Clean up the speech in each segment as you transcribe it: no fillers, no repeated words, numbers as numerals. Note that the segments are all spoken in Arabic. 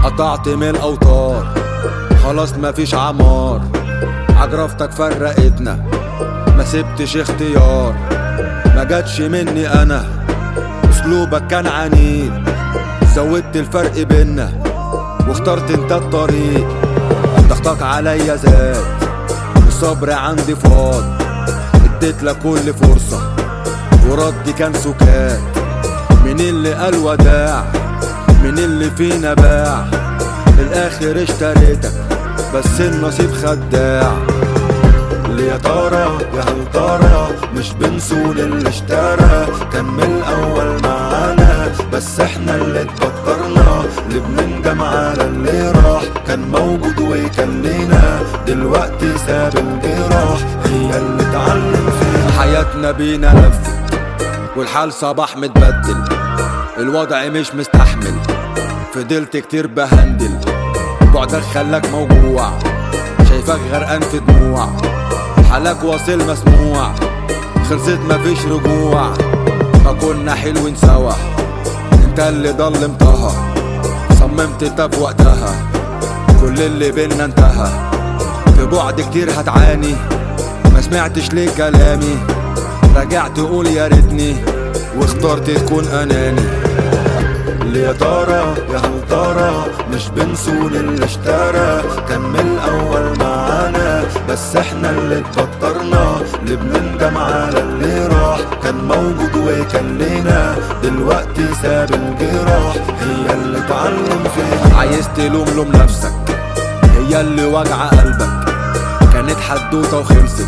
قطعت من الاوتار خلاص مفيش عمار، عجرفتك فرقتنا ما سبتش اختيار. ما جاتش مني انا اسلوبك كان عنيد، زودت الفرق بينا واخترت انت الطريق. ضغطك عليا زاد والصبر عندي فاض، اديت لك كل فرصة وردي كان سكات. من اللي قال وداع من اللي فينا باع، الاخر اشتريتك بس النصيب خداع. اللي يا ترى يا هل ترى مش بنسول اللي اشترى، كان من الاول معانا بس احنا اللي اتبطرنا. اللي بنندم على اللي راح كان موجود ويكلينا، دلوقتي ساب الجراح هي اللي اتعلم فينا. حياتنا بينا لفت والحال صباح متبدل، الوضع مش مستحمل فضلت كتير بهندل. بعدك خلاك موجوع شايفك غرقان في دموع، حالك واصل مسموع خلصت مفيش رجوع. ما كنا حلوين سوا انت اللي ضلمتها، صممت انت في وقتها كل اللي بينا انتهى. في بعد كتير هتعاني ما سمعتش ليه كلامي، رجعت تقول يا ريتني واخترت تكون اناني. اللي يا ترى يا هل ترى مش بنسول اللي اشترى، كان من الاول معانا بس احنا اللي اتبطرنا. اللي بنندم على اللي راح كان موجود ويكلينا، دلوقتي ساب الجراح هي اللي اتعلم فينا. عايز تلوم لوم نفسك هي اللي واجعة قلبك، كانت حدوتة وخلصت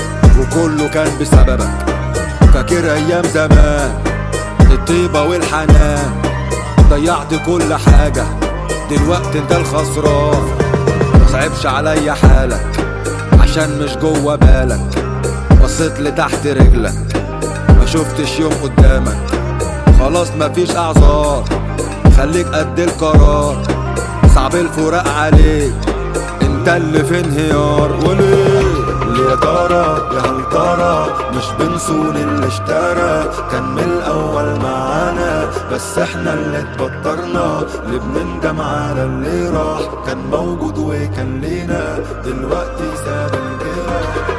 وكله كان بسببك. فاكر ايام زمان الطيبة والحنان، ضيعت كل حاجة دلوقتي انت الخسران. مصعبش عليا حالك عشان مش جوا بالك، بصيت لتحت رجلك ما شفتش يوم قدامك. خلاص مفيش اعذار خليك قد القرار، صعب الفراق عليك انت اللي في انهيار. وليه اللي يا ترى يا هل ترى مش بنسول اللي اشترى، كان من الاول معانا بس احنا اللي اتبطرنا. اللي بنندم على اللي راح كان موجود ويكلينا، دلوقتي ساب الجراح.